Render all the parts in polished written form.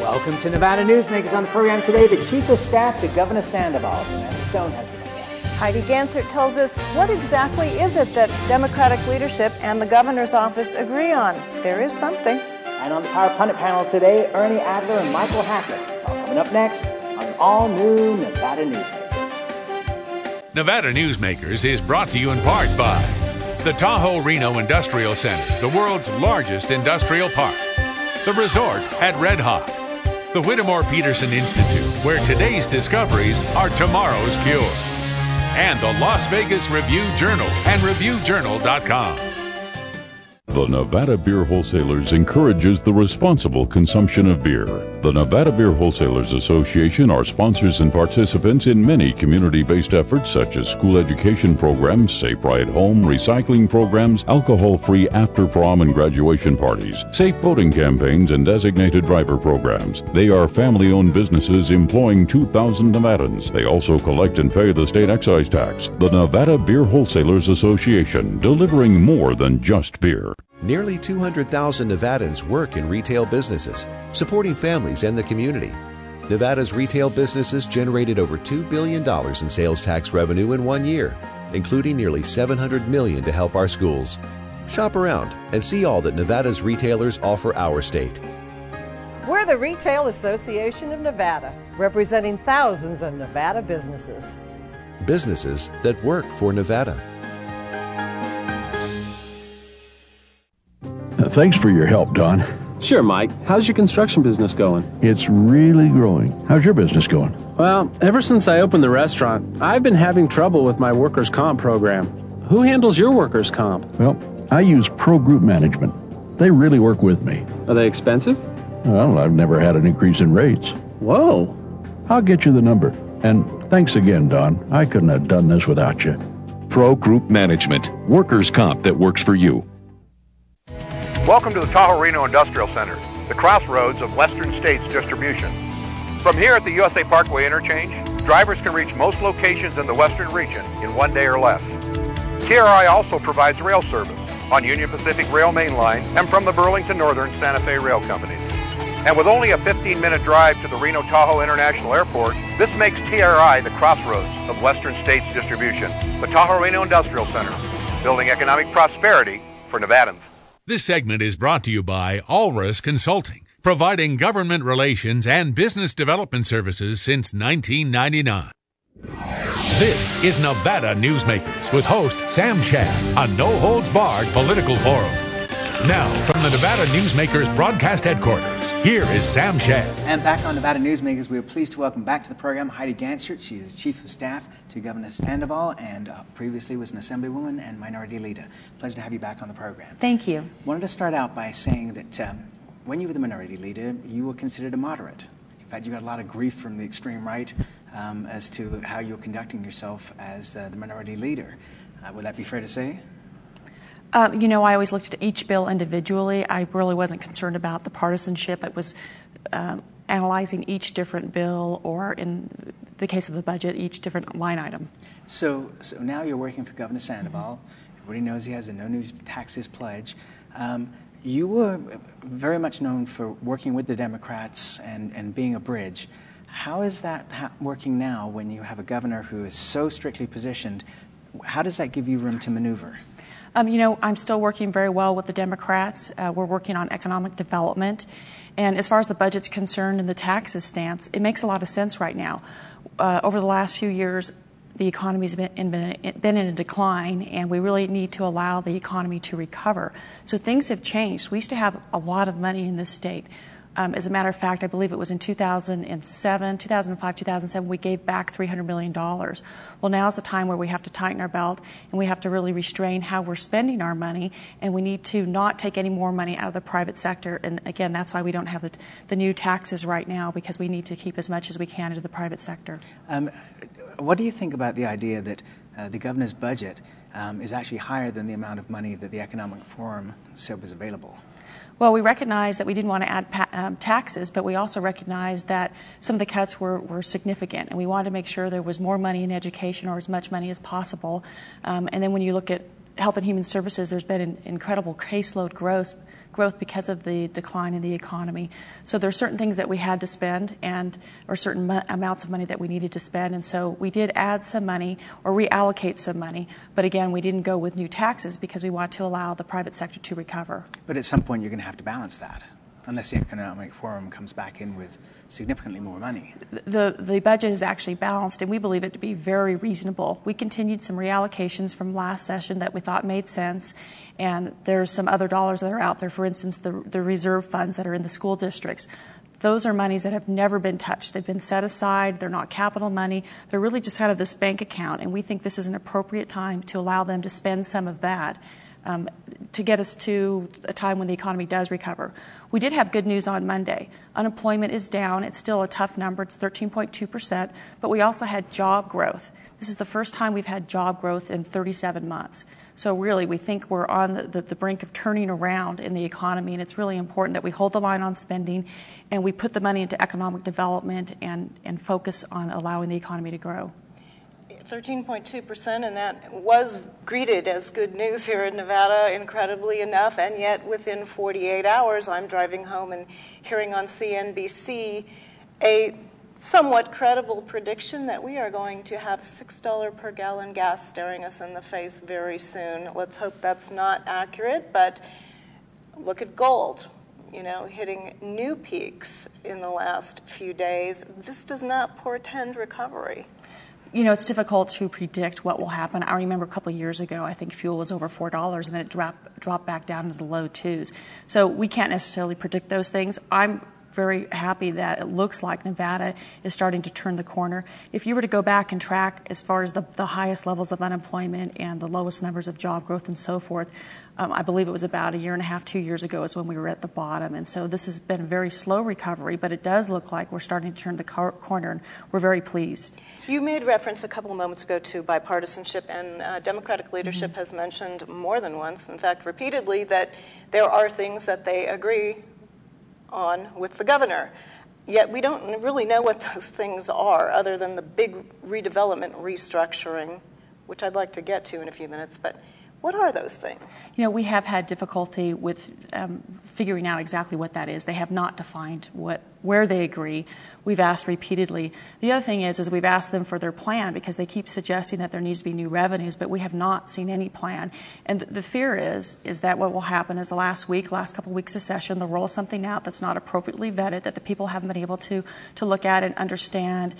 Welcome to Nevada Newsmakers. On the program today, the Chief of Staff to Governor Sandoval, Samantha Stone, has the weekend. Heidi Gansert tells us what exactly is it that Democratic leadership and the governor's office agree on. There is something. And on the Power Pundit panel today, Ernie Adler and Michael Hackett. It's all coming up next on the all-new Nevada Newsmakers. Nevada Newsmakers is brought to you in part by the Tahoe Reno Industrial Center, the world's largest industrial park. The resort at Red Hawk. The Whittemore Peterson Institute, where today's discoveries are tomorrow's cure. And the Las Vegas Review-Journal and ReviewJournal.com. The Nevada Beer Wholesalers encourages the responsible consumption of beer. The Nevada Beer Wholesalers Association are sponsors and participants in many community-based efforts such as school education programs, safe ride home, recycling programs, alcohol-free after-prom and graduation parties, safe voting campaigns, and designated driver programs. They are family-owned businesses employing 2,000 Nevadans. They also collect and pay the state excise tax. The Nevada Beer Wholesalers Association, delivering more than just beer. Nearly 200,000 Nevadans work in retail businesses, supporting families and the community. Nevada's retail businesses generated over $2 billion in sales tax revenue in 1 year, including nearly $700 million to help our schools. Shop around and see all that Nevada's retailers offer our state. We're the Retail Association of Nevada, representing thousands of Nevada businesses. Businesses that work for Nevada. Thanks for your help, Don. Sure, Mike. How's your construction business going? It's really growing. How's your business going? Well, ever since I opened the restaurant, I've been having trouble with my workers' comp program. Who handles your workers' comp? Well, I use Pro Group Management. They really work with me. Are they expensive? Well, I've never had an increase in rates. Whoa. I'll get you the number. And thanks again, Don. I couldn't have done this without you. Pro Group Management. Workers' comp that works for you. Welcome to the Tahoe Reno Industrial Center, the crossroads of Western States distribution. From here at the USA Parkway interchange, drivers can reach most locations in the western region in 1 day or less. TRI also provides rail service on Union Pacific Rail Main Line and from the Burlington Northern Santa Fe rail companies. And with only a 15-minute drive to the Reno-Tahoe International Airport, this makes TRI the crossroads of Western States distribution. The Tahoe Reno Industrial Center, building economic prosperity for Nevadans. This segment is brought to you by Allrus Consulting, providing government relations and business development services since 1999. This is Nevada Newsmakers with host Sam Shad, a no-holds-barred political forum. Now, from the Nevada Newsmakers broadcast headquarters, here is Sam Shad. And back on Nevada Newsmakers, we are pleased to welcome back to the program Heidi Gansert. She is Chief of Staff to Governor Sandoval and previously was an Assemblywoman and Minority Leader. Pleasure to have you back on the program. Thank you. Wanted to start out by saying that when you were the Minority Leader, you were considered a moderate. In fact, you got a lot of grief from the extreme right as to how you were conducting yourself as the Minority Leader. Would that be fair to say? I always looked at each bill individually. I really wasn't concerned about the partisanship. It was analyzing each different bill, or in the case of the budget, each different line item. So now you're working for Governor Sandoval. Everybody knows he has a no new taxes pledge. You were very much known for working with the Democrats and being a bridge. How is that working now when you have a governor who is so strictly positioned? How does that give you room to maneuver? I'm still working very well with the Democrats. We're working on economic development. And as far as the budget's concerned and the taxes stance, it makes a lot of sense right now. Over the last few years, the economy's been in a decline, and we really need to allow the economy to recover. So things have changed. We used to have a lot of money in this state. As a matter of fact, I believe it was in 2005, 2007, we gave back $300 million. Well, now's the time where we have to tighten our belt and we have to really restrain how we're spending our money, and we need to not take any more money out of the private sector. And again, that's why we don't have the new taxes right now, because we need to keep as much as we can into the private sector. What do you think about the idea that the governor's budget is actually higher than the amount of money that the Economic Forum said was available? Well, we recognize that we didn't want to add taxes, but we also recognize that some of the cuts were significant, and we wanted to make sure there was more money in education, or as much money as possible. And then when you look at Health and Human Services, there's been an incredible caseload growth growth because of the decline in the economy. So there are certain things that we had to spend or certain amounts of money that we needed to spend. And so we did add some money or reallocate some money. But again, we didn't go with new taxes because we want to allow the private sector to recover. But at some point, you're going to have to balance that, unless the Economic Forum comes back in with significantly more money. The budget is actually balanced, and we believe it to be very reasonable. We continued some reallocations from last session that we thought made sense, and there's some other dollars that are out there. For instance, the reserve funds that are in the school districts. Those are monies that have never been touched. They've been set aside. They're not capital money. They're really just out of this bank account, and we think this is an appropriate time to allow them to spend some of that to get us to a time when the economy does recover. We did have good news on Monday. Unemployment is down. It's still a tough number. It's 13.2%, but we also had job growth. This is the first time we've had job growth in 37 months. So really, we think we're on the brink of turning around in the economy, and it's really important that we hold the line on spending and we put the money into economic development and focus on allowing the economy to grow. 13.2%, and that was greeted as good news here in Nevada, incredibly enough, and yet within 48 hours I'm driving home and hearing on CNBC a somewhat credible prediction that we are going to have $6 per gallon gas staring us in the face very soon. Let's hope that's not accurate, but look at gold, hitting new peaks in the last few days. This does not portend recovery. It's difficult to predict what will happen. I remember a couple of years ago, I think fuel was over $4, and then it dropped back down into the low 2s. So we can't necessarily predict those things. I'm very happy that it looks like Nevada is starting to turn the corner. If you were to go back and track as far as the highest levels of unemployment and the lowest numbers of job growth and so forth, I believe it was about 1.5 years, 2 years ago is when we were at the bottom. And so this has been a very slow recovery, but it does look like we're starting to turn the corner, and we're very pleased. You made reference a couple of moments ago to bipartisanship, and Democratic leadership has mentioned more than once, in fact repeatedly, that there are things that they agree on with the governor. Yet we don't really know what those things are other than the big redevelopment restructuring, which I'd like to get to in a few minutes. But what are those things? We have had difficulty with figuring out exactly what that is. They have not defined where they agree. We've asked repeatedly. The other thing is we've asked them for their plan because they keep suggesting that there needs to be new revenues, but we have not seen any plan. And the fear is that what will happen is the last couple of weeks of session, they'll roll something out that's not appropriately vetted, that the people haven't been able to look at and understand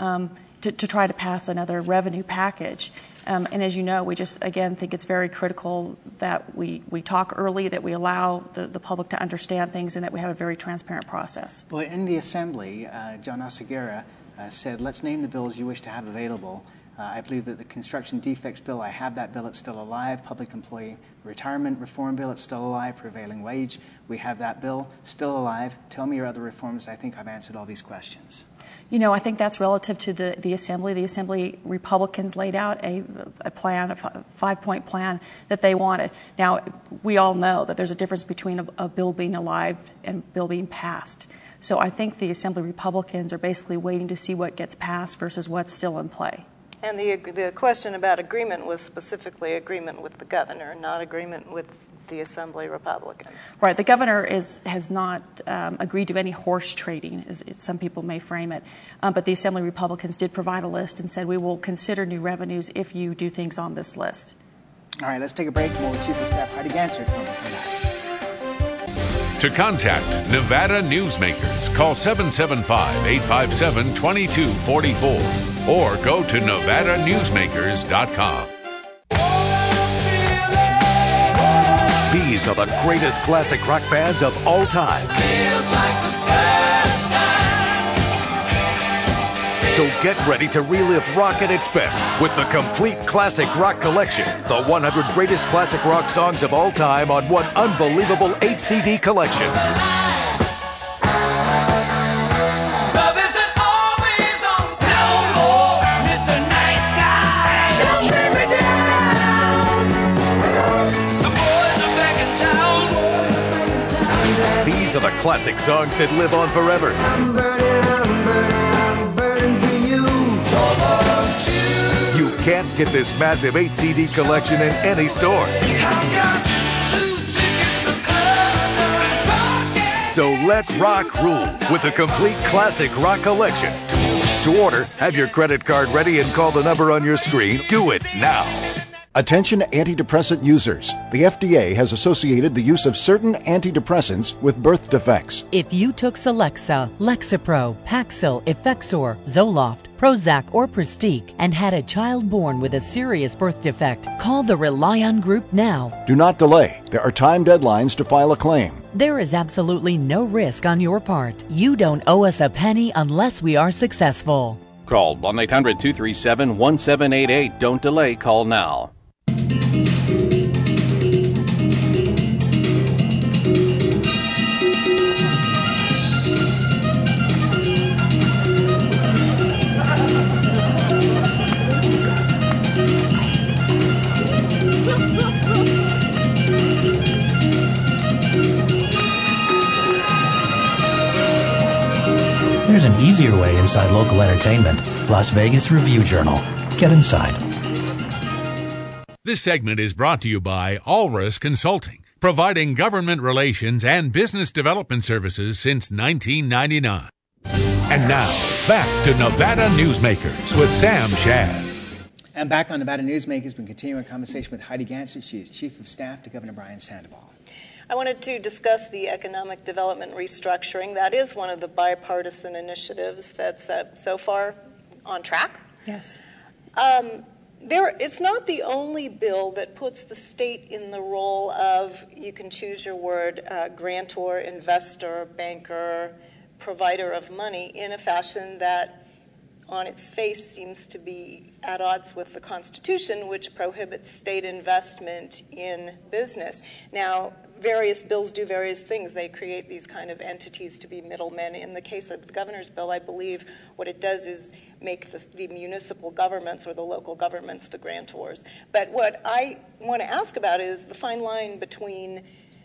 to try to pass another revenue package. And as you know, we just, again, think it's very critical that we talk early, that we allow the public to understand things, and that we have a very transparent process. Well, in the Assembly, John Oseguera said, let's name the bills you wish to have available. I believe that the construction defects bill, I have that bill, it's still alive. Public employee retirement reform bill, it's still alive. Prevailing wage, we have that bill, still alive. Tell me your other reforms. I think I've answered all these questions. I think that's relative to the Assembly. The Assembly Republicans laid out a plan, a 5-point plan that they wanted. Now, we all know that there's a difference between a bill being alive and a bill being passed. So I think the Assembly Republicans are basically waiting to see what gets passed versus what's still in play. And the question about agreement was specifically agreement with the governor, not agreement with the Assembly Republicans. Right. The governor has not agreed to any horse trading, as some people may frame it. But the Assembly Republicans did provide a list and said, we will consider new revenues if you do things on this list. All right, let's take a break. More with Chief of Staff Heidi Gansert when we come back. To contact Nevada Newsmakers, call 775-857-2244 or go to NevadaNewsmakers.com. These are the greatest classic rock bands of all time. Feels like the first time. So get ready to relive rock at its best with the complete classic rock collection. The 100 greatest classic rock songs of all time on one unbelievable 8-CD collection. Love isn't always on time. No more, Mr. Night Sky. Don't bring me down. The boys are back in town. These are the classic songs that live on forever. I'm burning for you. You can't get this massive 8-CD collection in any store. I've got 2 tickets to London. So let rock rule with the complete classic rock collection. To order, have your credit card ready and call the number on your screen. Do it now. Attention antidepressant users. The FDA has associated the use of certain antidepressants with birth defects. If you took Celexa, Lexapro, Paxil, Effexor, Zoloft, Prozac, or Pristique and had a child born with a serious birth defect, call the Rely On Group now. Do not delay. There are time deadlines to file a claim. There is absolutely no risk on your part. You don't owe us a penny unless we are successful. Call 1-800-237-1788. Don't delay. Call now. There's an easier way inside local entertainment. Las Vegas Review-Journal. Get inside. This segment is brought to you by Allris Consulting, providing government relations and business development services since 1999. And now, back to Nevada Newsmakers with Sam Shad. And back on Nevada Newsmakers, we continue our conversation with Heidi Gansert. She is Chief of Staff to Governor Brian Sandoval. I wanted to discuss the economic development restructuring. That is one of the bipartisan initiatives that's so far on track. Yes. It's not the only bill that puts the state in the role of, you can choose your word, grantor, investor, banker, provider of money in a fashion that on its face seems to be at odds with the Constitution, which prohibits state investment in business. Now, various bills do various things. They create these kind of entities to be middlemen. In the case of the governor's bill, I believe what it does is make the municipal governments or the local governments the grantors. But what I want to ask about is the fine line between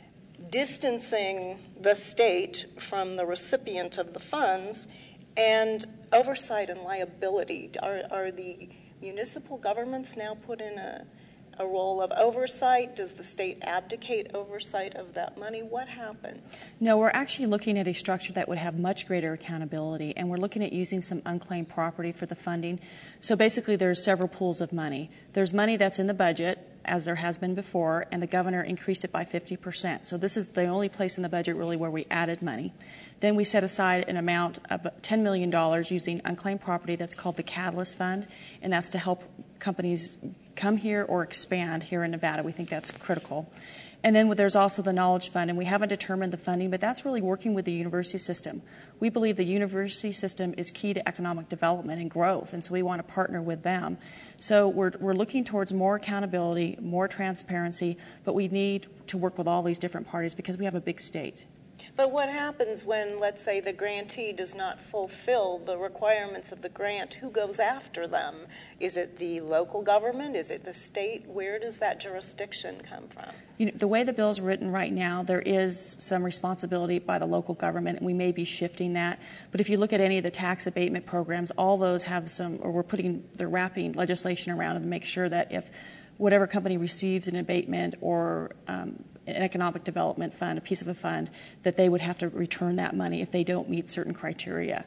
distancing the state from the recipient of the funds and oversight and liability. Are the municipal governments now put in a role of oversight? Does the state abdicate oversight of that money? What happens? No, we're actually looking at a structure that would have much greater accountability, and we're looking at using some unclaimed property for the funding. So basically there's several pools of money. There's money that's in the budget, as there has been before, and the governor increased it by 50%. So this is the only place in the budget really where we added money. Then we set aside an amount of $10 million using unclaimed property that's called the Catalyst Fund, and that's to help companies come here or expand here in Nevada. We think that's critical. And then there's also the Knowledge Fund, and we haven't determined the funding, but that's really working with the university system. We believe the university system is key to economic development and growth, and so we want to partner with them. So we're looking towards more accountability, more transparency, but we need to work with all these different parties because we have a big state. But what happens when, let's say, the grantee does not fulfill the requirements of the grant? Who goes after them? Is it the local government? Is it the state? Where does that jurisdiction come from? You know, the way the bill is written right now, there is some responsibility by the local government, and we may be shifting that. But if you look at any of the tax abatement programs, all those have some, or they're wrapping legislation around it to make sure that if whatever company receives an abatement or an economic development fund, a piece of a fund, that they would have to return that money if they don't meet certain criteria.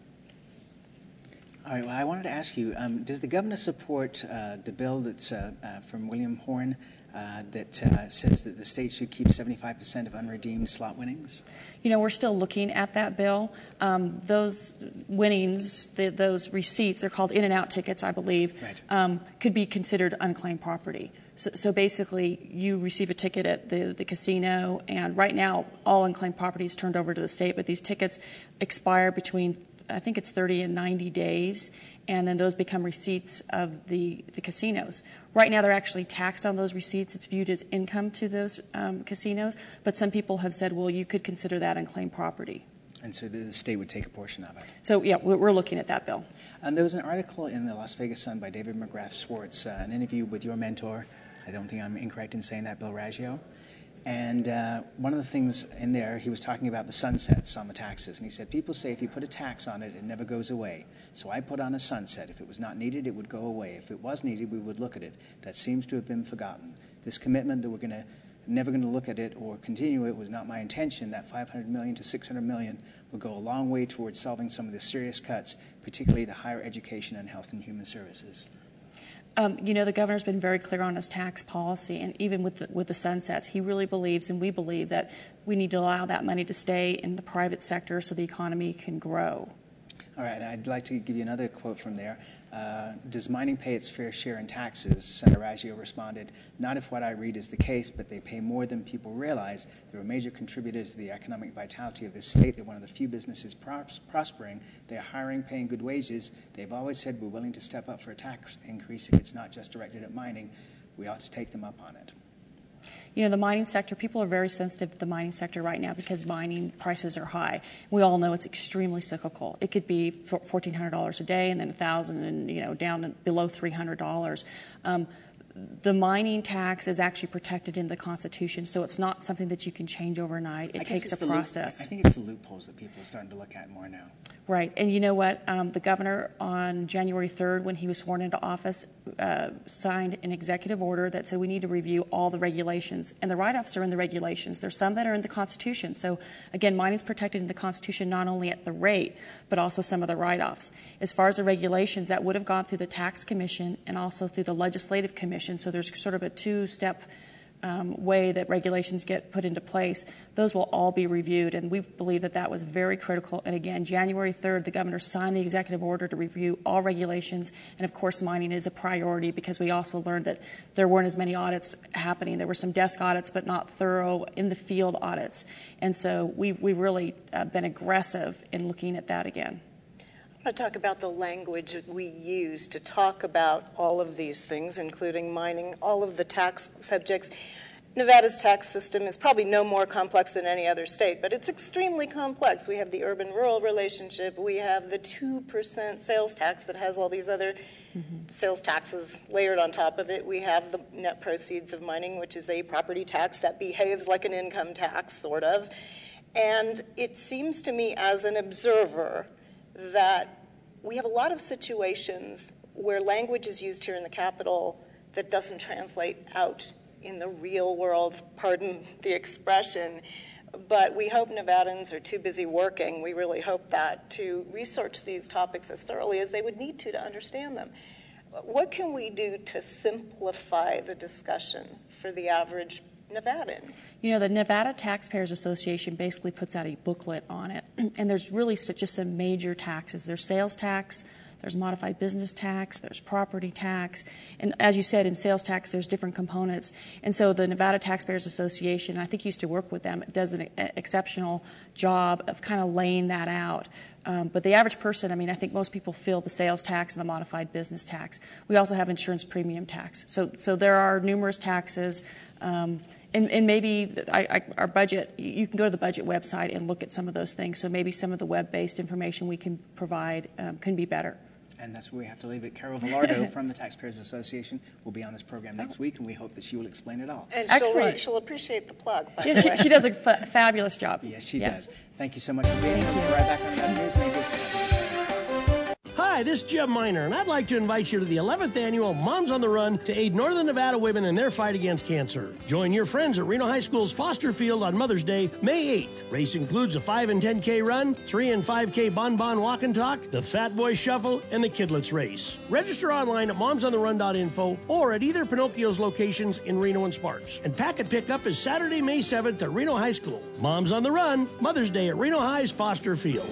All right, well, I wanted to ask you, does the governor support the bill that's from William Horn that says that the state should keep 75% of unredeemed slot winnings? You know, we're still looking at that bill. Those winnings, those receipts, they're called in and out tickets, I believe, right, could be considered unclaimed property. So basically, you receive a ticket at the casino, and right now, all unclaimed property is turned over to the state, but these tickets expire between, I think it's 30 and 90 days, and then those become receipts of the casinos. Right now, they're actually taxed on those receipts. It's viewed as income to those casinos, but some people have said, well, you could consider that unclaimed property. And so the state would take a portion of it. So, yeah, we're looking at that bill. There was an article in the Las Vegas Sun by David McGrath Schwartz, an interview with your mentor. I don't think I'm incorrect in saying that, Bill Raggio. And one of the things in there, he was talking about the sunsets on the taxes. And he said, people say if you put a tax on it, it never goes away. So I put on a sunset. If it was not needed, it would go away. If it was needed, we would look at it. That seems to have been forgotten. This commitment that we're going to never going to look at it or continue it. It was not my intention. That $500 million to $600 million would go a long way towards solving some of the serious cuts, particularly to higher education and health and human services. The governor's been very clear on his tax policy, and even with the sunsets, he really believes, and we believe, that we need to allow that money to stay in the private sector so the economy can grow. All right, I'd like to give you another quote from there. Does mining pay its fair share in taxes? Senator Raggio responded, not if what I read is the case, but they pay more than people realize. They're a major contributor to the economic vitality of this state. They're one of the few businesses prospering. They're hiring, paying good wages. They've always said we're willing to step up for a tax increase if it's not just directed at mining. We ought to take them up on it. The mining sector, people are very sensitive to the mining sector right now because mining prices are high. We all know it's extremely cyclical. It could be $1,400 a day and then $1,000 and, down below $300. The mining tax is actually protected in the Constitution, so it's not something that you can change overnight. It takes a process. I think it's the loopholes that people are starting to look at more now. Right. And you know what? The governor on January 3rd, when he was sworn into office, signed an executive order that said we need to review all the regulations. And the write-offs are in the regulations. There's some that are in the Constitution. So, again, mining's protected in the Constitution not only at the rate, but also some of the write-offs. As far as the regulations, that would have gone through the Tax Commission and also through the Legislative Commission. So there's sort of a two-step way that regulations get put into place. Those will all be reviewed, and we believe that that was very critical. And again, January 3rd, the governor signed the executive order to review all regulations, and of course mining is a priority because we also learned that there weren't as many audits happening. There were some desk audits, but not thorough in the field audits. And so we've really been aggressive in looking at that again. I want to talk about the language that we use to talk about all of these things, including mining, all of the tax subjects. Nevada's tax system is probably no more complex than any other state, but it's extremely complex. We have the urban-rural relationship. We have the 2% sales tax that has all these other sales taxes layered on top of it. We have the net proceeds of mining, which is a property tax that behaves like an income tax, sort of. And it seems to me as an observer that we have a lot of situations where language is used here in the Capitol that doesn't translate out in the real world, pardon the expression, but we hope Nevadans are too busy working, we really hope that, to research these topics as thoroughly as they would need to understand them. What can we do to simplify the discussion for the average Nevadan? The Nevada Taxpayers Association basically puts out a booklet on it, and there's really just some major taxes. There's sales tax, there's modified business tax, there's property tax, and as you said, in sales tax, there's different components. And so the Nevada Taxpayers Association, I think you used to work with them, does an exceptional job of kind of laying that out. But the average person, I think most people feel the sales tax and the modified business tax. We also have insurance premium tax. So there are numerous taxes. And maybe our budget, you can go to the budget website and look at some of those things. So maybe some of the web-based information we can provide can be better. And that's where we have to leave it. Carol Villardo from the Taxpayers Association will be on this program next week, and we hope that she will explain it all. And she'll appreciate the plug, by the way. She does a fabulous job. Yes, she does. Thank you so much for being here. We'll be right back on Nevada Newsmakers. Hi, this is Jeb Miner, and I'd like to invite you to the 11th annual Moms on the Run to aid Northern Nevada women in their fight against cancer. Join your friends at Reno High School's Foster Field on Mother's Day, May 8th. Race includes a 5 and 10K run, 3 and 5K Bon Walk and Talk, the Fat Boy Shuffle, and the Kidlets Race. Register online at momsontherun.info or at either Pinocchio's locations in Reno and Sparks. And packet pickup is Saturday, May 7th at Reno High School. Moms on the Run, Mother's Day at Reno High's Foster Field.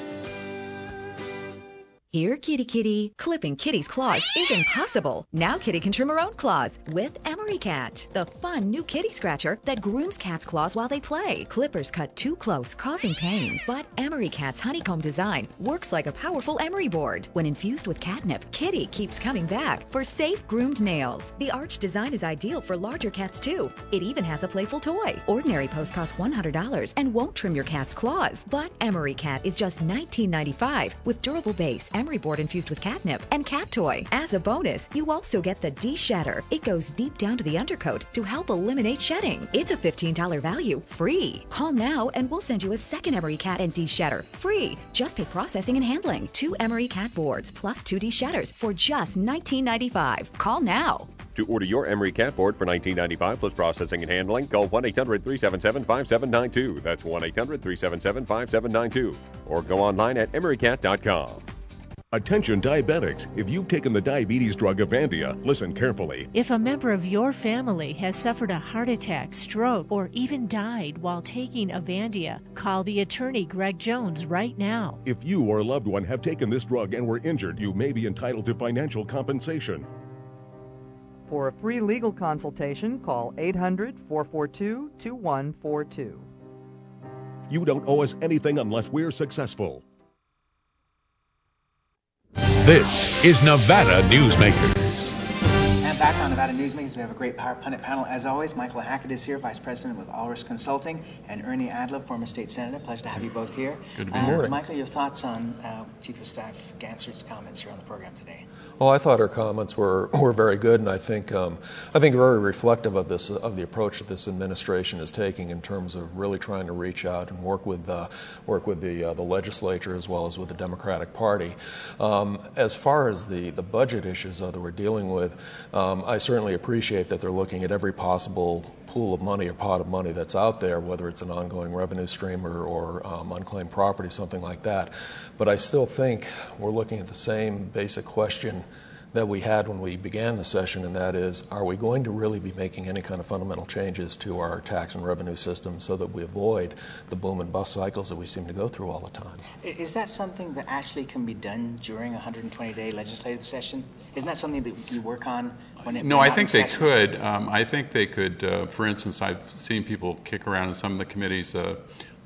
Here, kitty kitty, clipping Kitty's claws is impossible. Now Kitty can trim her own claws with Emery Cat, the fun new kitty scratcher that grooms cats' claws while they play. Clippers cut too close, causing pain. But Emery Cat's honeycomb design works like a powerful emery board. When infused with catnip, Kitty keeps coming back for safe groomed nails. The arch design is ideal for larger cats too. It even has a playful toy. Ordinary post costs $100 and won't trim your cat's claws. But Emery Cat is just $19.95 with durable base, emery board infused with catnip, and cat toy. As a bonus, you also get the De-Shedder. It goes deep down to the undercoat to help eliminate shedding. It's a $15 value, free. Call now and we'll send you a second Emery Cat and De-Shedder, free. Just pay processing and handling. 2 Emery Cat boards plus 2 De-Shedders for just $19.95. Call now. To order your Emery Cat board for $19.95 plus processing and handling, call 1-800-377-5792. That's 1-800-377-5792. Or go online at emerycat.com. Attention diabetics, if you've taken the diabetes drug Avandia, listen carefully. If a member of your family has suffered a heart attack, stroke, or even died while taking Avandia, call the attorney Greg Jones right now. If you or a loved one have taken this drug and were injured, you may be entitled to financial compensation. For a free legal consultation, call 800-442-2142. You don't owe us anything unless we're successful. This is Nevada Newsmakers. And back on Nevada Newsmakers, we have a great Power Pundit panel. As always, Michael Hackett is here, Vice President with All Risk Consulting, and Ernie Adler, former state senator. Pleasure to have you both here. Good morning. Michael, your thoughts on Chief of Staff Gansert's comments here on the program today? Well, I thought her comments were very good, and I think very reflective of the approach that this administration is taking in terms of really trying to reach out and work with the legislature as well as with the Democratic Party. As far as the budget issues that we're dealing with, I certainly appreciate that they're looking at every possible pool of money or pot of money that's out there, whether it's an ongoing revenue stream or unclaimed property, something like that. But I still think we're looking at the same basic question that we had when we began the session, and that is, are we going to really be making any kind of fundamental changes to our tax and revenue system so that we avoid the boom and bust cycles that we seem to go through all the time? Is that something that actually can be done during a 120-day legislative session? Isn't that something that you work on when it? No, I think they could. I think they could. For instance, I've seen people kick around in some of the committees a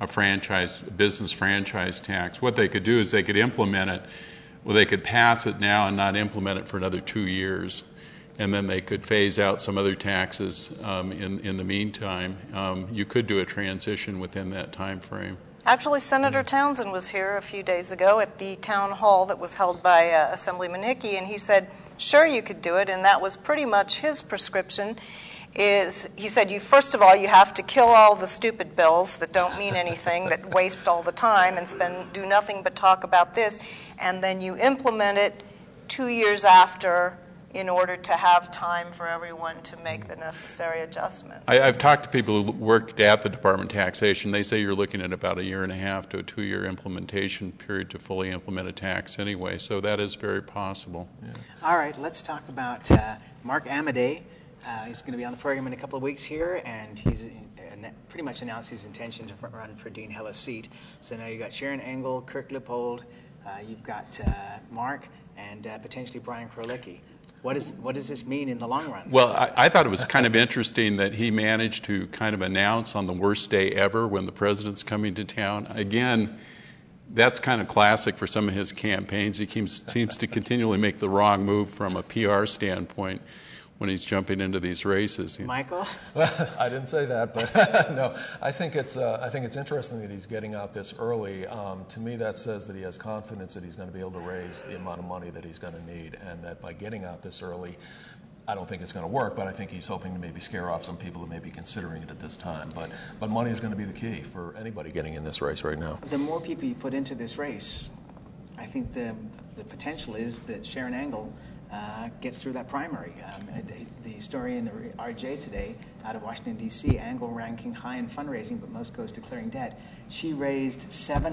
business franchise tax. What they could do is they could implement it. Well, they could pass it now and not implement it for another 2 years, and then they could phase out some other taxes in the meantime. You could do a transition within that time frame. Actually, Senator Townsend was here a few days ago at the town hall that was held by Assemblyman Hickey, and he said, sure, you could do it, and that was pretty much his prescription. He said, first of all, you have to kill all the stupid bills that don't mean anything, that waste all the time and do nothing but talk about this, and then you implement it 2 years after in order to have time for everyone to make the necessary adjustments. I've talked to people who worked at the Department of Taxation. They say you're looking at about 1.5 to a 2-year implementation period to fully implement a tax anyway, so that is very possible. Yeah. All right, let's talk about Mark Amodei. He's going to be on the program in a couple of weeks here, and he's pretty much announced his intention to run for Dean Heller's seat. So now you've got Sharon Engel, Kirk Lippold, you've got Mark, and potentially Brian Krolicki. What does this mean in the long run? Well, I thought it was kind of interesting that he managed to kind of announce on the worst day ever when the president's coming to town. Again, that's kind of classic for some of his campaigns. He seems to continually make the wrong move from a PR standpoint when he's jumping into these races. Michael? I didn't say that, but no. I think it's interesting that he's getting out this early. To me, that says that he has confidence that he's going to be able to raise the amount of money that he's going to need, and that by getting out this early, I don't think it's going to work, but I think he's hoping to maybe scare off some people who may be considering it at this time. But money is going to be the key for anybody getting in this race right now. The more people you put into this race, I think the potential is that Sharon Engel gets through that primary. The story in the RJ today out of Washington, D.C., Engel ranking high in fundraising, but most goes to clearing debt. She raised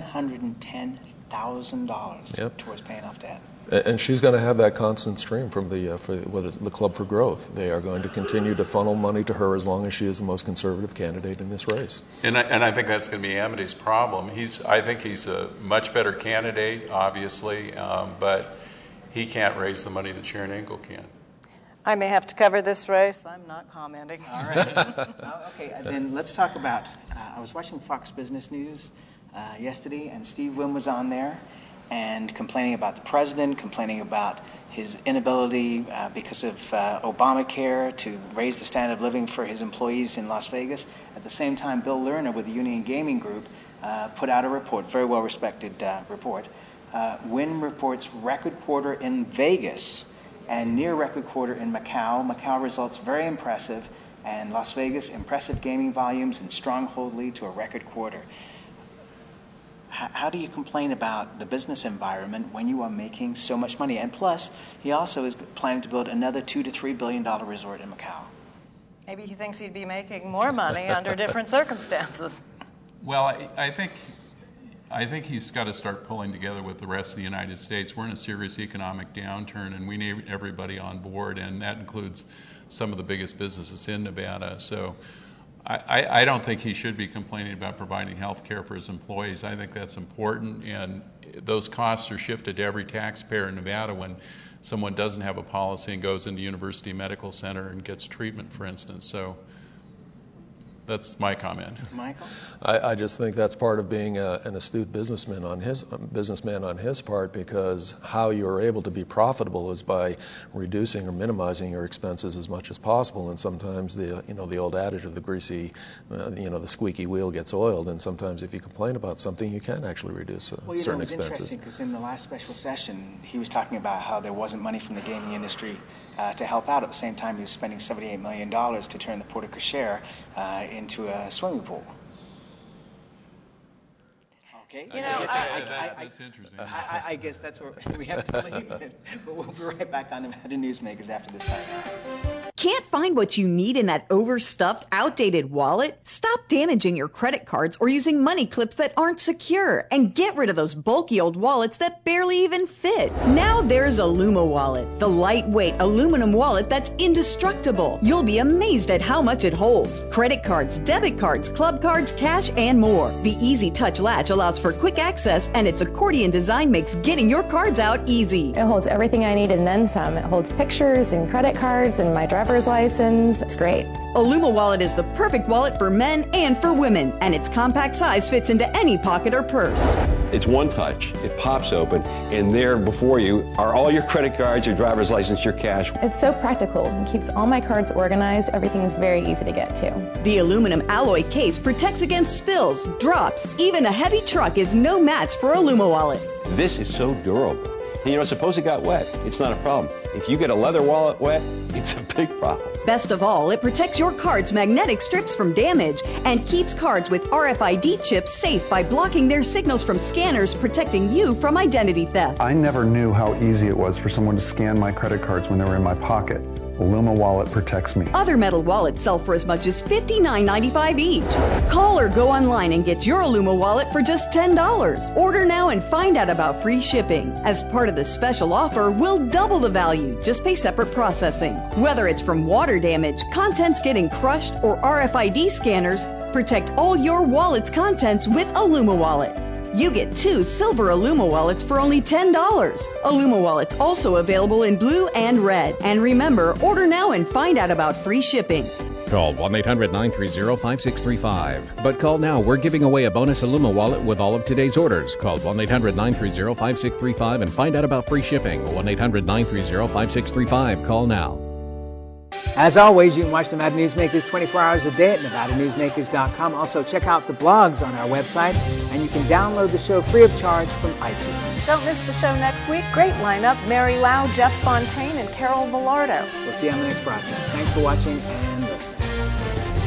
$710,000 towards paying off debt. And she's going to have that constant stream from the Club for Growth. They are going to continue to funnel money to her as long as she is the most conservative candidate in this race. And I think that's going to be Amodei's problem. I think he's a much better candidate, obviously, but he can't raise the money that Sharon Engel can. I may have to cover this race. I'm not commenting. All right. Okay, then let's talk about, I was watching Fox Business News yesterday, and Steve Wynn was on there and complaining about the president, complaining about his inability because of Obamacare to raise the standard of living for his employees in Las Vegas. At the same time, Bill Lerner with the Union Gaming Group put out a report, very well-respected report. Wynn reports record quarter in Vegas and near record quarter in Macau. Macau results very impressive, and Las Vegas, impressive gaming volumes and stronghold lead to a record quarter. how do you complain about the business environment when you are making so much money? And plus, he also is planning to build another $2 to $3 billion resort in Macau. Maybe he thinks he'd be making more money under different circumstances. Well, I think he's got to start pulling together with the rest of the United States. We're in a serious economic downturn, and we need everybody on board, and that includes some of the biggest businesses in Nevada. So I don't think he should be complaining about providing health care for his employees. I think that's important, and those costs are shifted to every taxpayer in Nevada when someone doesn't have a policy and goes into University Medical Center and gets treatment, for instance. So that's my comment. Michael? I just think that's part of being an astute businessman on his part, because how you are able to be profitable is by reducing or minimizing your expenses as much as possible. And sometimes the old adage of the greasy, the squeaky wheel gets oiled. And sometimes if you complain about something, you can actually reduce certain expenses. It was interesting because in the last special session, he was talking about how there wasn't money from the gaming industry to help out. At the same time, he was spending $78 million to turn the Porte Cochere into a swimming pool. Okay. That's interesting. I guess that's where we have to leave it. But we'll be right back on Nevada Newsmakers after this time. Can't find what you need in that overstuffed, outdated wallet? Stop damaging your credit cards or using money clips that aren't secure, and get rid of those bulky old wallets that barely even fit. Now there's Aluma Wallet, the lightweight aluminum wallet that's indestructible. You'll be amazed at how much it holds. Credit cards, debit cards, club cards, cash, and more. The easy touch latch allows for quick access, and its accordion design makes getting your cards out easy. It holds everything I need and then some. It holds pictures and credit cards and my driver's license. It's great. Aluma Wallet is the perfect wallet for men and for women, and its compact size fits into any pocket or purse. It's one touch. It pops open, and there before you are all your credit cards, your driver's license, your cash. It's so practical. It keeps all my cards organized. Everything is very easy to get to. The aluminum alloy case protects against spills, drops. Even a heavy truck is no match for Aluma Wallet. This is so durable. And suppose it got wet. It's not a problem. If you get a leather wallet wet, it's a big problem. Best of all, it protects your card's magnetic strips from damage and keeps cards with RFID chips safe by blocking their signals from scanners, protecting you from identity theft. I never knew how easy it was for someone to scan my credit cards when they were in my pocket. Aluma Wallet protects me. Other metal wallets sell for as much as $59.95 each. Call or go online and get your Aluma Wallet for just $10. Order now and find out about free shipping. As part of this special offer, we'll double the value. Just pay separate processing. Whether it's from water damage, contents getting crushed, or RFID scanners, protect all your wallet's contents with Aluma Wallet. You get 2 silver Aluma wallets for only $10. Aluma Wallet's also available in blue and red. And remember, order now and find out about free shipping. Call 1-800-930-5635. But call now. We're giving away a bonus Aluma Wallet with all of today's orders. Call 1-800-930-5635 and find out about free shipping. 1-800-930-5635. Call now. As always, you can watch Nevada Newsmakers 24 hours a day at NevadaNewsmakers.com. Also, check out the blogs on our website, and you can download the show free of charge from iTunes. Don't miss the show next week. Great lineup. Mary Lau, Jeff Fontaine, and Carol Villardo. We'll see you on the next broadcast. Thanks for watching and listening.